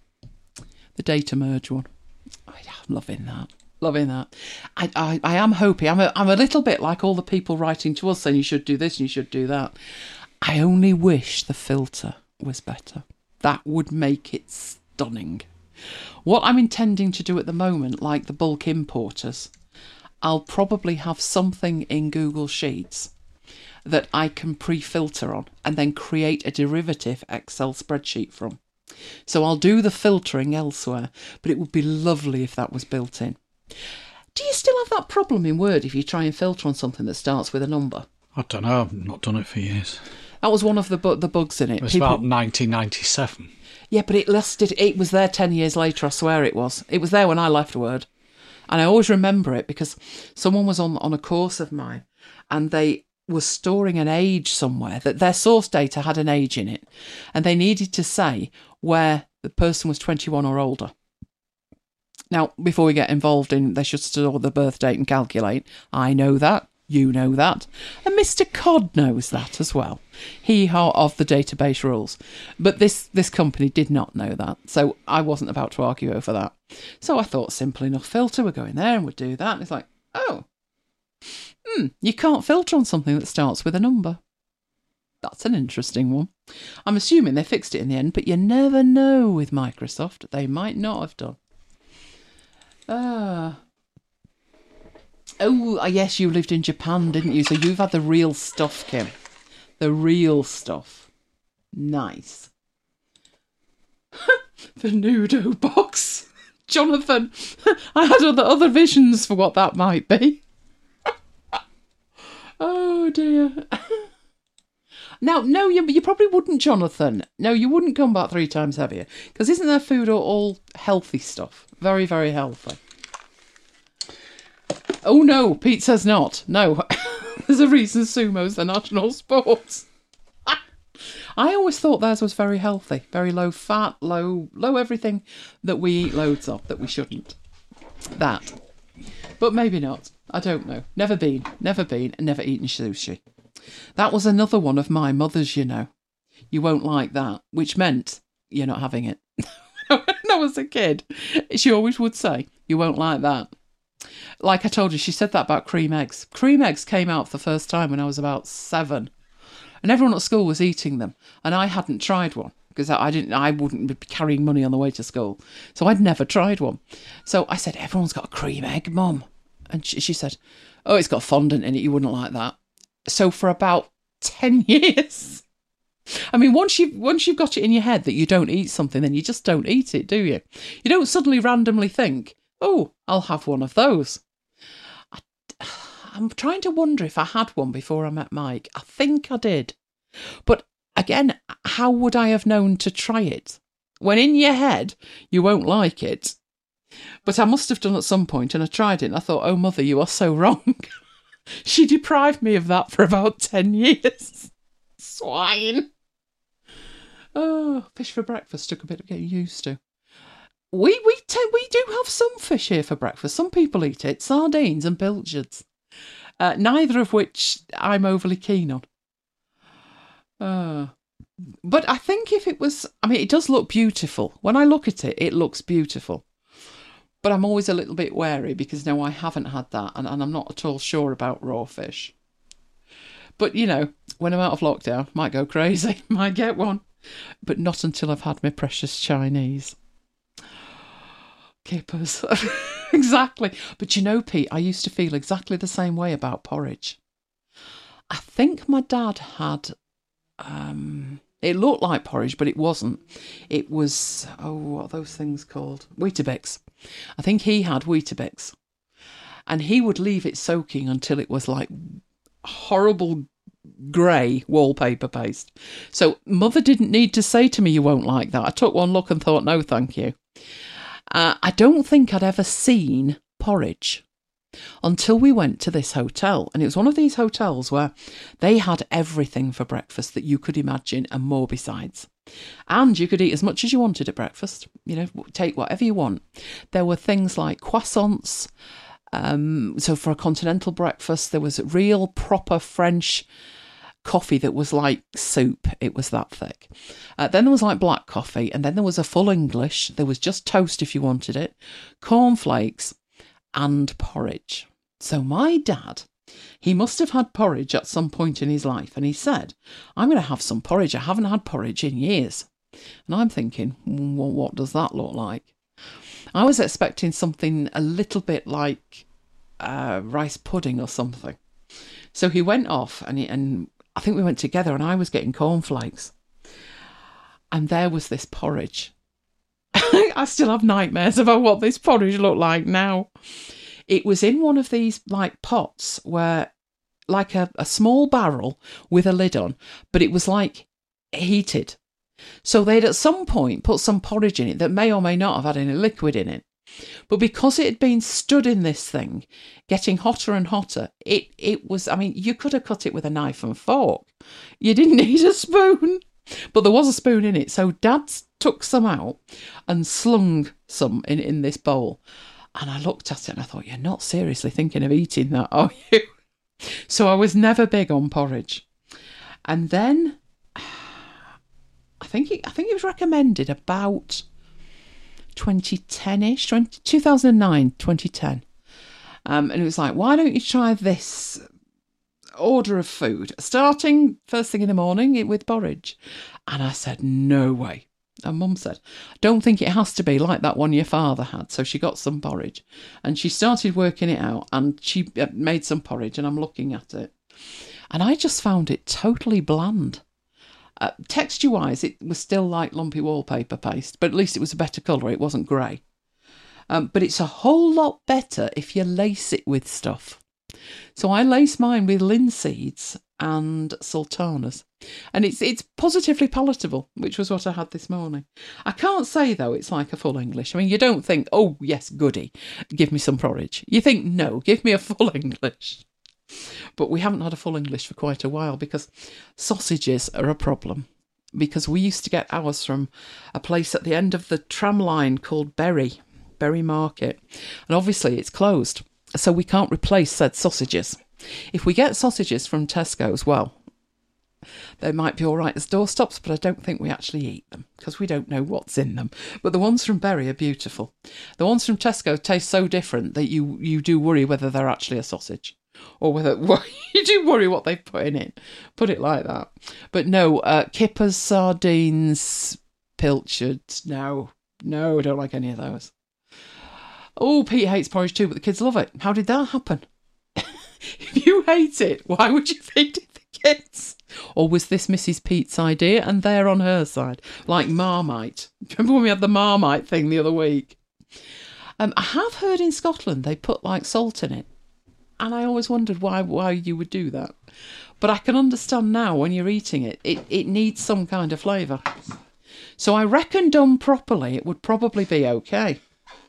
data merge one? I'm loving that. Loving that. I am hoping. I'm a little bit like all the people writing to us saying you should do this and you should do that. I only wish the filter was better. That would make it stunning. What I'm intending to do at the moment, like the bulk importers, I'll probably have something in Google Sheets that I can pre-filter on and then create a derivative Excel spreadsheet from. So I'll do the filtering elsewhere, but it would be lovely if that was built in. Do you still have that problem in Word if you try and filter on something that starts with a number? I don't know. I've not done it for years. That was one of the bugs in it. It was about 1997. Yeah, but it was there 10 years later, I swear it was. It was there when I left Word. And I always remember it because someone was on a course of mine and they were storing an age somewhere, that their source data had an age in it. And they needed to say where the person was 21 or older. Now, before we get involved in they should store the birth date and calculate, I know that. You know that. And Mr. Cod knows that as well. Hee-haw of the database rules. But this company did not know that. So I wasn't about to argue over that. So I thought, simple enough filter. We'll go in there and we'll do that. And it's like, oh, you can't filter on something that starts with a number. That's an interesting one. I'm assuming they fixed it in the end, but you never know with Microsoft. They might not have done. Oh, yes, you lived in Japan, didn't you? So you've had the real stuff, Kim. The real stuff. Nice. The Nudo box. Jonathan, I had other visions for what that might be. Oh, dear. Now, no, you probably wouldn't, Jonathan. No, you wouldn't come back 3 times heavier. Because isn't their food all healthy stuff? Very, very healthy. Oh, no, Pete says not. No, there's a reason sumo's the national sport. I always thought theirs was very healthy. Very low fat, low everything that we eat loads of that we shouldn't. That. But maybe not. I don't know. Never been, and never eaten sushi. That was another one of my mother's, you know. You won't like that, which meant you're not having it. When I was a kid, she always would say, you won't like that. Like I told you, she said that about cream eggs. Cream eggs came out for the first time when I was about 7. And everyone at school was eating them. And I hadn't tried one because I wouldn't be carrying money on the way to school. So I'd never tried one. So I said, everyone's got a cream egg, Mum. And she said, oh, it's got fondant in it. You wouldn't like that. So for about 10 years, I mean, once you've got it in your head that you don't eat something, then you just don't eat it, do you? You don't suddenly randomly think, oh, I'll have one of those. I'm trying to wonder if I had one before I met Mike. I think I did. But again, how would I have known to try it? When in your head, you won't like it. But I must have done at some point, and I tried it, and I thought, oh, Mother, you are so wrong. She deprived me of that for about 10 years. Swine. Oh, fish for breakfast took a bit of getting used to. We do have some fish here for breakfast. Some people eat it, sardines and pilchards. Neither of which I'm overly keen on. But I think if it was, I mean, it does look beautiful. When I look at it, it looks beautiful. But I'm always a little bit wary because now I haven't had that and I'm not at all sure about raw fish. But, you know, when I'm out of lockdown, might go crazy, might get one. But not until I've had my precious Chinese. Kippers. Exactly. But you know, Pete, I used to feel exactly the same way about porridge. I think my dad had It looked like porridge, but it wasn't. It was, what are those things called? Weetabix. I think he had Weetabix. And he would leave it soaking until it was like horrible grey wallpaper paste. So Mother didn't need to say to me, you won't like that. I took one look and thought, no, thank you. I don't think I'd ever seen porridge until we went to this hotel. And it was one of these hotels where they had everything for breakfast that you could imagine and more besides. And you could eat as much as you wanted at breakfast. You know, take whatever you want. There were things like croissants. So for a continental breakfast, there was real proper French coffee that was like soup. It was that thick. Then there was like black coffee, and then there was a full English. There was just toast if you wanted it, cornflakes, and porridge. So my dad, he must have had porridge at some point in his life, and he said, I'm going to have some porridge. I haven't had porridge in years. And I'm thinking, well, what does that look like? I was expecting something a little bit like rice pudding or something. So he went off, and I think we went together, and I was getting cornflakes. And there was this porridge. I still have nightmares about what this porridge looked like now. It was in one of these like pots where, like a small barrel with a lid on, but it was like heated. So they'd at some point put some porridge in it that may or may not have had any liquid in it. But because it had been stood in this thing, getting hotter and hotter, it was, I mean, you could have cut it with a knife and fork. You didn't need a spoon. But there was a spoon in it. So Dad took some out and slung some in this bowl. And I looked at it and I thought, you're not seriously thinking of eating that, are you? So I was never big on porridge. And then I think it was recommended about 2010-ish, 2009, 2010. And it was like, why don't you try this order of food, starting first thing in the morning with porridge? And I said, no way. And Mum said, I don't think it has to be like that one your father had. So she got some porridge and she started working it out, and she made some porridge, and I'm looking at it and I just found it totally bland. Texture wise, it was still like lumpy wallpaper paste, but at least it was a better colour. It wasn't grey. But it's a whole lot better if you lace it with stuff. So I lace mine with linseeds and sultanas, and it's positively palatable, which was what I had this morning. I can't say though it's like a full English. I mean, you don't think, oh yes, goody, give me some porridge. You think, no, give me a full English. But we haven't had a full English for quite a while because sausages are a problem. Because we used to get ours from a place at the end of the tram line called Bury Market, and obviously it's closed. So we can't replace said sausages. If we get sausages from Tesco's, well, they might be all right as doorstops, but I don't think we actually eat them because we don't know what's in them. But the ones from Bury are beautiful. The ones from Tesco taste so different that you do worry whether they're actually a sausage, or whether you do worry what they've put in it. Put it like that. But no, kippers, sardines, pilchards, no, I don't like any of those. Oh, Pete hates porridge too, but the kids love it. How did that happen? If you hate it, why would you feed it the kids? Or was this Mrs. Pete's idea and they're on her side? Like Marmite. Remember when we had the Marmite thing the other week? I have heard in Scotland they put like salt in it. And I always wondered why you would do that. But I can understand now when you're eating it, it needs some kind of flavour. So I reckon done properly, it would probably be okay.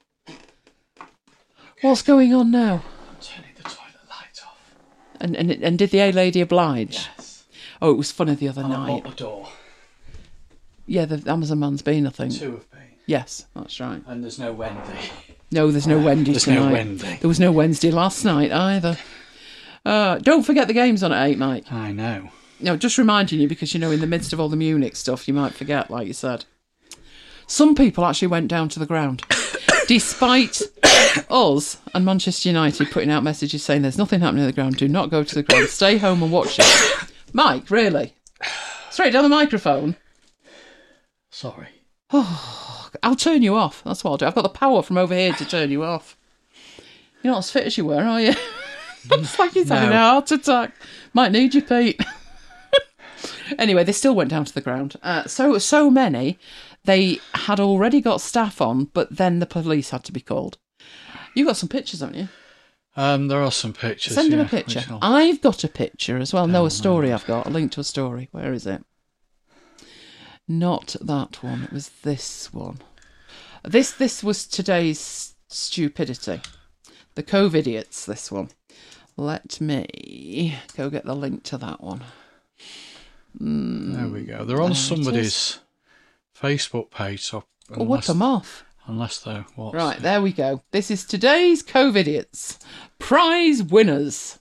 What's going on now? I'm turning the toilet light off. And did the A-lady oblige? Yes. Oh, it was funny the other And night. I locked the door. Yeah, the Amazon man's been, I think. 2 have been. Yes, that's right. And there's no Wendy. No, there's no Wendy There's tonight. no Wendy. There was no Wednesday last night either. Don't forget the game's on at 8, Mike. I know. No, just reminding you because, in the midst of all the Munich stuff, you might forget, like you said. Some people actually went down to the ground. Despite us and Manchester United putting out messages saying there's nothing happening at the ground, do not go to the ground, stay home and watch it. Mike, really? Straight down the microphone? Sorry. Oh, I'll turn you off. That's what I'll do. I've got the power from over here to turn you off. You're not as fit as you were, are you? Looks like he's having a heart attack. Might need you, Pete. Anyway, they still went down to the ground. So many, they had already got staff on, but then the police had to be called. You got some pictures, haven't you? There are some pictures. Send him a picture. I've got a picture as well. No, a story I've got. A link to a story. Where is it? Not that one. It was this one. This was today's stupidity. The COVIDiots, this one. Let me go get the link to that one. There we go. They're on somebody's Facebook page. So whip them off. Unless they're what? Right, there we go. This is today's COVIDiots. Prize winners.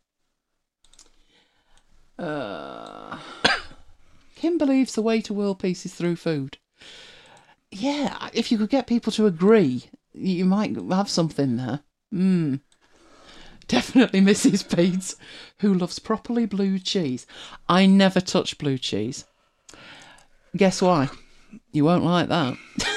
Kim believes the way to world peace is through food. Yeah, if you could get people to agree, you might have something there. Definitely Mrs. Pete's, who loves properly blue cheese. I never touch blue cheese. Guess why? You won't like that.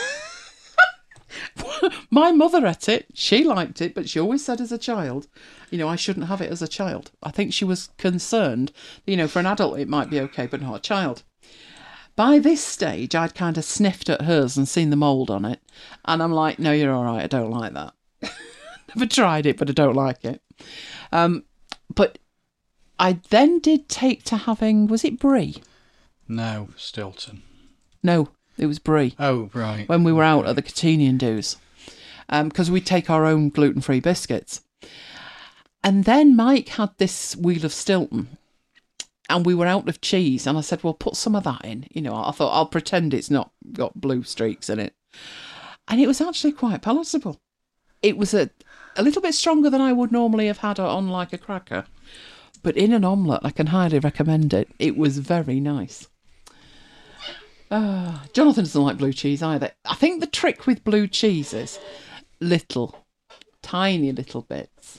My mother ate it. She liked it, but she always said as a child, I shouldn't have it as a child. I think she was concerned, for an adult it might be okay, but not a child. By this stage, I'd kind of sniffed at hers and seen the mould on it. And I'm like, no, you're all right. I don't like that. Never tried it, but I don't like it. But I then did take to having, was it brie? No, Stilton. No, it was brie. Oh, right. When we were out at the Catenian Do's. Because we take our own gluten-free biscuits. And then Mike had this wheel of Stilton. And we were out of cheese. And I said, well, put some of that in. I thought, I'll pretend it's not got blue streaks in it. And it was actually quite palatable. It was a little bit stronger than I would normally have had on like a cracker. But in an omelette, I can highly recommend it. It was very nice. Jonathan doesn't like blue cheese either. I think the trick with blue cheese is tiny little bits.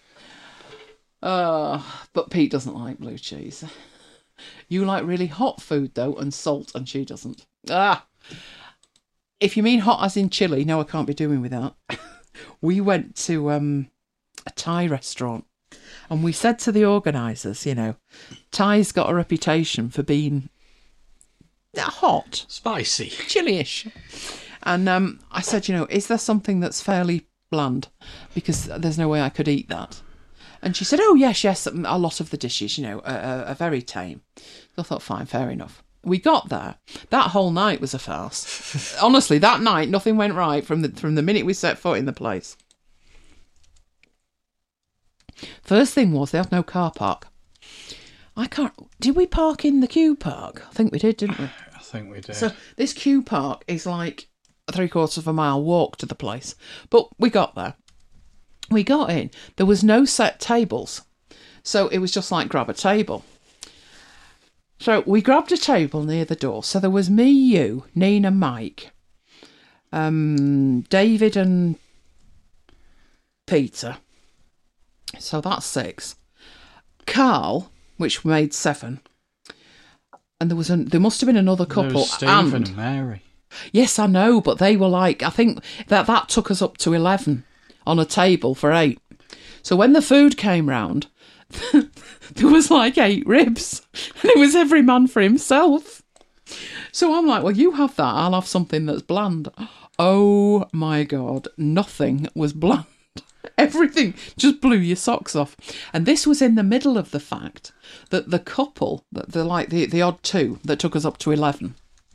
But Pete doesn't like blue cheese. You like really hot food though, and salt, and she doesn't. If you mean hot as in chili, no, I can't be doing with that. We went to a Thai restaurant, and we said to the organisers, Thai's got a reputation for being hot, spicy, chili-ish. And I said, is there something that's fairly bland? Because there's no way I could eat that. And she said, oh, yes, a lot of the dishes, are very tame. So I thought, fine, fair enough. We got there. That whole night was a farce. Honestly, that night, nothing went right from the minute we set foot in the place. First thing was they had no car park. Did we park in the Q Park? I think we did, didn't we? I think we did. So this Q Park is like a 3/4 of a mile walk to the place. But we got there. We got in. There was no set tables. So it was just like grab a table. So we grabbed a table near the door. So there was me, you, Nina, Mike, David and Peter. So that's 6. Carl, which made 7. And there must have been another couple. There was Stephen and Mary. Yes, I know, but they were like, I think that took us up to 11 on a table for 8. So when the food came round, there was like 8 ribs, and it was every man for himself. So I'm like, well, you have that, I'll have something that's bland. Oh my God, nothing was bland. Everything just blew your socks off. And this was in the middle of the fact that the couple, the odd 2 that took us up to 11,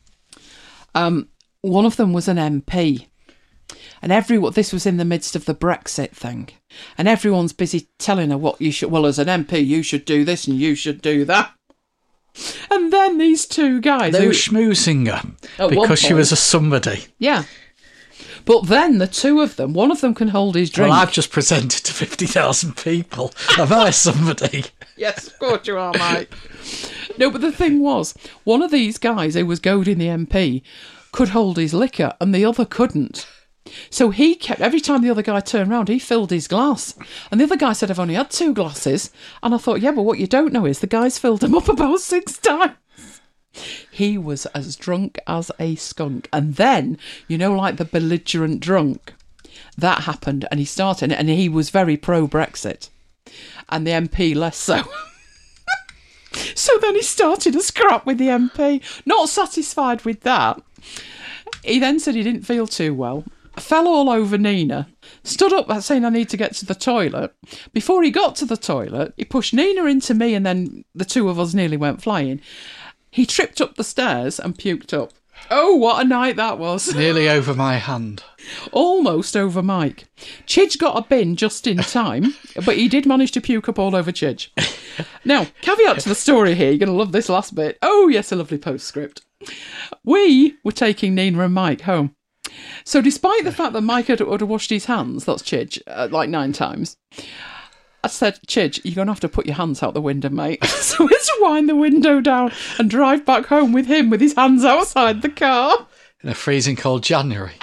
one of them was an MP. And this was in the midst of the Brexit thing. And everyone's busy telling her what you should, well, as an MP, you should do this and you should do that. And then these 2 guys. They were schmoozing her because she was a somebody. Yeah. But then the 2 of them, one of them can hold his drink. Well, I've just presented to 50,000 people. Am I somebody? Yes, of course you are, Mike. No, but the thing was, one of these guys who was goading the MP could hold his liquor and the other couldn't. So he kept, every time the other guy turned round, he filled his glass. And the other guy said, I've only had 2 glasses. And I thought, yeah, but what you don't know is the guy's filled them up about 6 times. He was as drunk as a skunk. And then, like the belligerent drunk, that happened. And he started, and he was very pro-Brexit. And the MP less so. So then he started a scrap with the MP. Not satisfied with that, he then said he didn't feel too well, fell all over Nina, stood up saying I need to get to the toilet. Before he got to the toilet, he pushed Nina into me and then the two of us nearly went flying. He tripped up the stairs and puked up. Oh, what a night that was. Nearly over my hand. Almost over Mike. Chidge got a bin just in time, but he did manage to puke up all over Chidge. Now, caveat to the story here, you're going to love this last bit. Oh, yes, a lovely postscript. We were taking Nina and Mike home. So despite the fact that Mike had washed his hands, that's Chidge, like 9 times, I said, Chidge, you're going to have to put your hands out the window, mate. So let's wind the window down and drive back home with him with his hands outside the car. In a freezing cold January.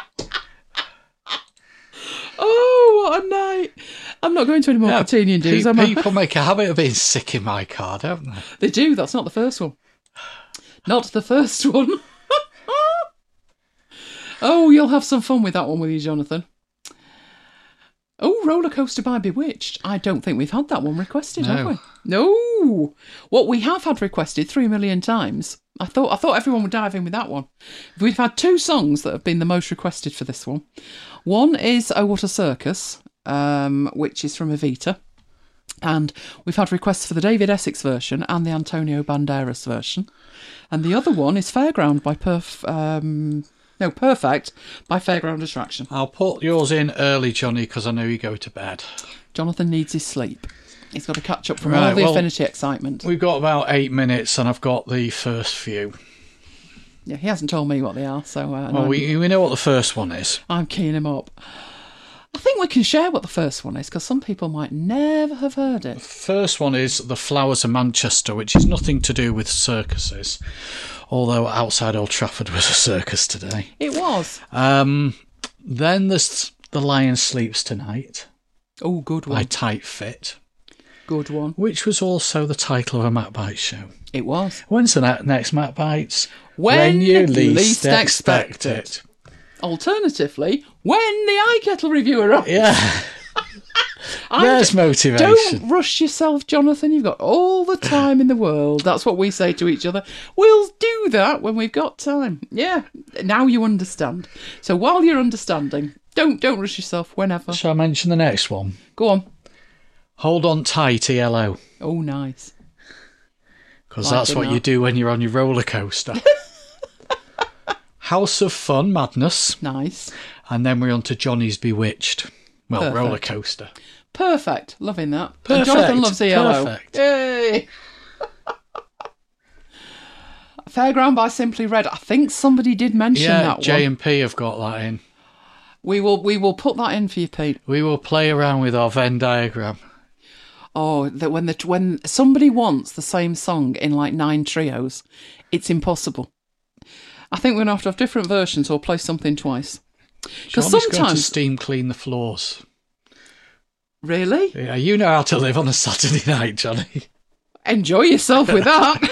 Oh, what a night. I'm not going to any more Catinian dues, am I? People make a habit of being sick in my car, don't they? They do, that's not the first one. Not the first one. Oh, you'll have some fun with that one with you, Jonathan. Oh, Roller Coaster by Bewitched. I don't think we've had that one requested, have we? No. What we have had requested 3 million times. I thought everyone would dive in with that one. We've had 2 songs that have been the most requested for this one. One is Oh What a Circus, which is from Evita. And we've had requests for the David Essex version and the Antonio Banderas version. And the other one is Fairground by Perfect by Fairground Attraction. I'll put yours in early, Johnny, because I know you go to bed. Jonathan needs his sleep. He's got to catch up from all the Affinity excitement. We've got about 8 minutes and I've got the first few. Yeah, he hasn't told me what they are, so... we know what the first one is. I'm keying him up. I think we can share what the first one is, because some people might never have heard it. The first one is The Flowers of Manchester, which is nothing to do with circuses. Although outside Old Trafford was a circus today. It was. Then there's The Lion Sleeps Tonight. Oh, good one. By Tight Fit. Good one. Which was also the title of a Matt Bites show. It was. When's the next Matt Bites? When you least expect it. Alternatively, when the iKettle review arrives. Yeah. There's motivation. Don't rush yourself, Jonathan. You've got all the time in the world. That's what we say to each other. We'll do that when we've got time. Yeah. Now you understand. So while you're understanding, don't rush yourself whenever. Shall I mention the next one? Go on. Hold On Tight, ELO. Oh, nice. Because that's what you do when you're on your roller coaster. House of Fun, Madness. Nice. And then we're on to Johnny's Bewitched. Well, Perfect. roller coaster. Perfect. Loving that. Perfect. And Jonathan loves ELO. Perfect. Yay. Fairground by Simply Red. I think somebody did mention that one. J&P have got that in. We will put that in for you, Pete. We will play around with our Venn diagram. Oh, that when somebody wants the same song in like 9 trios, it's impossible. I think we're going to have different versions or play something twice. Because sometimes going to steam clean the floors. Really? Yeah, you know how to live on a Saturday night, Johnny. Enjoy yourself with that.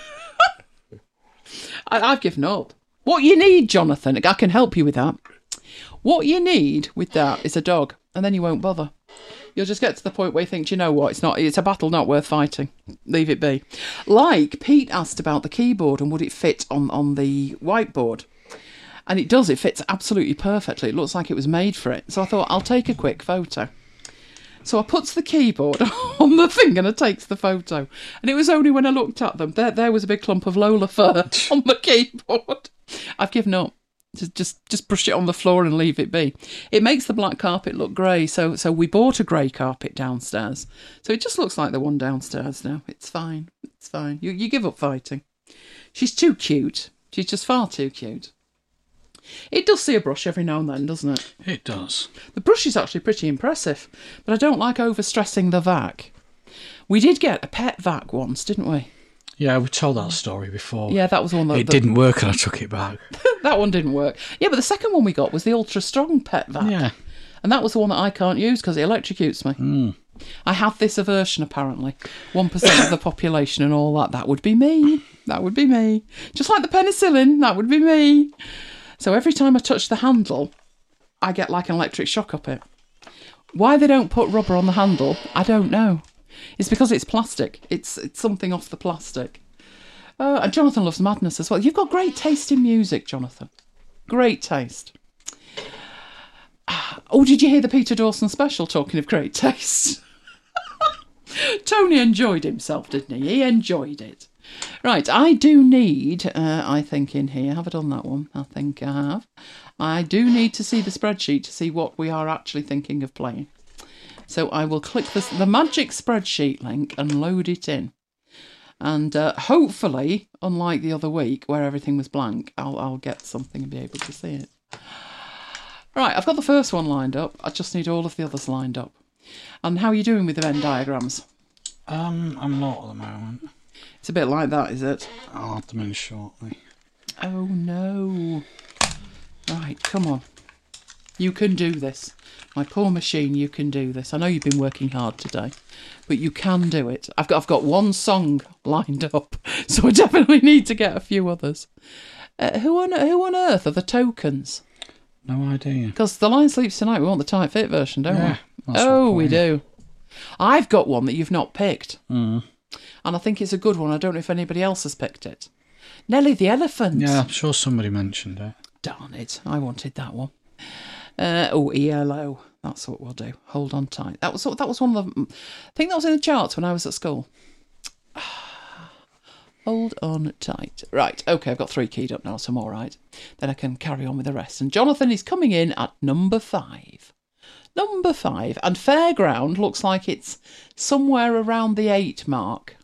I've given up. What you need, Jonathan, I can help you with that. What you need with that is a dog, and then you won't bother. You'll just get to the point where you think, you know what, it's a battle not worth fighting. Leave it be. Like Pete asked about the keyboard and would it fit on the whiteboard. And it does, it fits absolutely perfectly. It looks like it was made for it. So I thought, I'll take a quick photo. So I puts the keyboard on the thing and I takes the photo. And it was only when I looked at them, there was a big clump of Lola fur on the keyboard. I've given up. Just brush it on the floor and leave it be. It makes the black carpet look grey, so we bought a grey carpet downstairs. So it just looks like the one downstairs now. It's fine. It's fine. You give up fighting. She's too cute. She's just far too cute. It does see a brush every now and then, doesn't it? It does. The brush is actually pretty impressive, but I don't like overstressing the vac. We did get a pet vac once, didn't we? Yeah, we told that story before. Yeah, that was one that... It didn't work and I took it back. That one didn't work. Yeah, but the second one we got was the Ultra Strong pet vac. Yeah. And that was the one that I can't use because it electrocutes me. Mm. I have this aversion, apparently. 1% of the population and all that. That would be me. That would be me. Just like the penicillin, that would be me. So every time I touch the handle, I get like an electric shock up it. Why they don't put rubber on the handle, I don't know. It's because it's plastic. It's something off the plastic. And Jonathan loves madness as well. You've got great taste in music, Jonathan. Great taste. Oh, did you hear the Peter Dawson special, talking of great taste? Tony enjoyed himself, didn't he? He enjoyed it. Right, I do need, I think in here, have I done that one? I think I have. I do need to see the spreadsheet to see what we are actually thinking of playing. So I will click the magic spreadsheet link and load it in. And hopefully, unlike the other week where everything was blank, I'll get something and be able to see it. Right, I've got the first one lined up. I just need all of the others lined up. And how are you doing with the Venn diagrams? I'm not at the moment. It's a bit like that, is it? I'll have them in shortly. Oh no. Right, come on. You can do this. My poor machine, you can do this. I know you've been working hard today, but you can do it. I've got one song lined up, so I definitely need to get a few others. Who on earth are the tokens? No idea. Because The Lion Sleeps Tonight, we want the tight fit version, don't we? Oh, we do. I've got one that you've not picked. Mm. And I think it's a good one. I don't know if anybody else has picked it. Nelly the Elephant. Yeah, I'm sure somebody mentioned it. Darn it. I wanted that one. ELO. That's what we'll do. Hold on tight. That was one of the... I think that was in the charts when I was at school. Hold on tight. Right, okay, I've got 3 keyed up now, so I'm all right. Then I can carry on with the rest. And Jonathan is coming in at number 5. Number 5. And Fairground looks like it's somewhere around the 8 mark.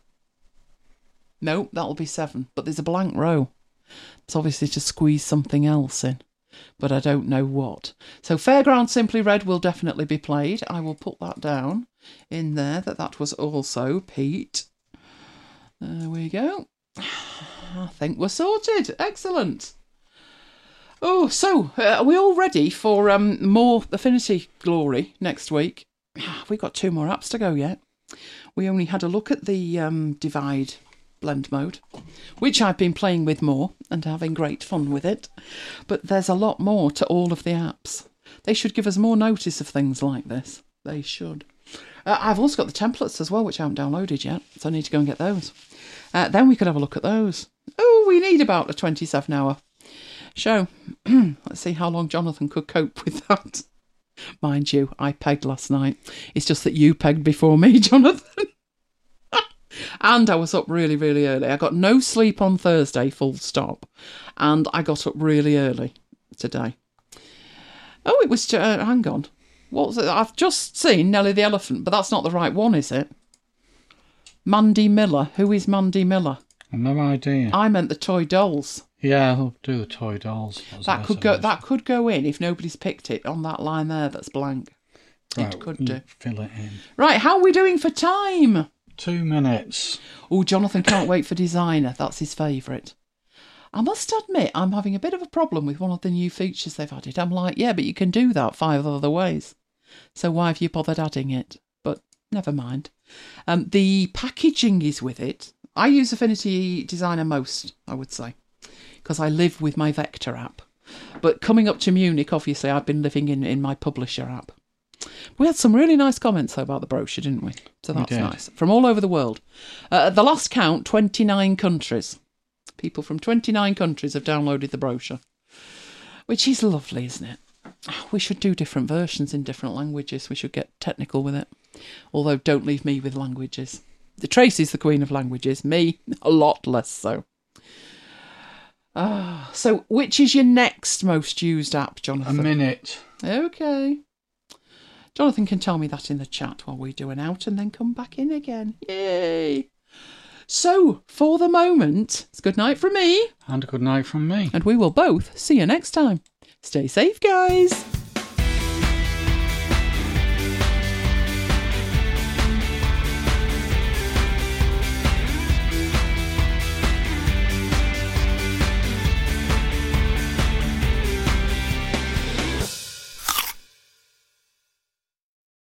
No, that'll be 7. But there's a blank row. It's obviously to squeeze something else in. But I don't know what. So Fairground Simply Red will definitely be played. I will put that down in there, that was also Pete. There we go. I think we're sorted. Excellent. Oh, so are we all ready for more Affinity glory next week? We've got 2 more apps to go yet. We only had a look at the Divide blend mode, which I've been playing with more and having great fun with it. But there's a lot more to all of the apps. They should give us more notice of things like this. They should. I've also got the templates as well, which I haven't downloaded yet, so I need to go and get those. Then we could have a look at those. Oh, we need about a 27-hour show. Let's see how long Jonathan could cope with that. Mind you, I pegged last night. It's just that you pegged before me, Jonathan. And I was up really, really early. I got no sleep on Thursday, full stop. And I got up really early today. Oh, it was... hang on. What was it? I've just seen Nelly the Elephant, but that's not the right one, is it? Mandy Miller. Who is Mandy Miller? No idea. I meant the toy dolls. Yeah, I'll do the toy dolls. That could go in if nobody's picked it on that line there that's blank. Right, it could do. Fill it in. Right, how are we doing for time? 2 minutes. Oh, Jonathan can't wait for Designer. That's his favourite. I must admit, I'm having a bit of a problem with one of the new features they've added. I'm like, yeah, but you can do that 5 other ways. So why have you bothered adding it? But never mind. The packaging is with it. I use Affinity Designer most, I would say, because I live with my Vector app. But coming up to Munich, obviously, I've been living in my Publisher app. We had some really nice comments, though, about the brochure, didn't we? So that's nice. From all over the world. At the last count, 29 countries. People from 29 countries have downloaded the brochure. Which is lovely, isn't it? We should do different versions in different languages. We should get technical with it. Although, don't leave me with languages. Tracy's the queen of languages. Me, a lot less so. So, which is your next most used app, Jonathan? A minute. Okay. Jonathan can tell me that in the chat while we do an out and then come back in again. Yay! So, for the moment, it's good night from me. And a good night from me. And we will both see you next time. Stay safe, guys.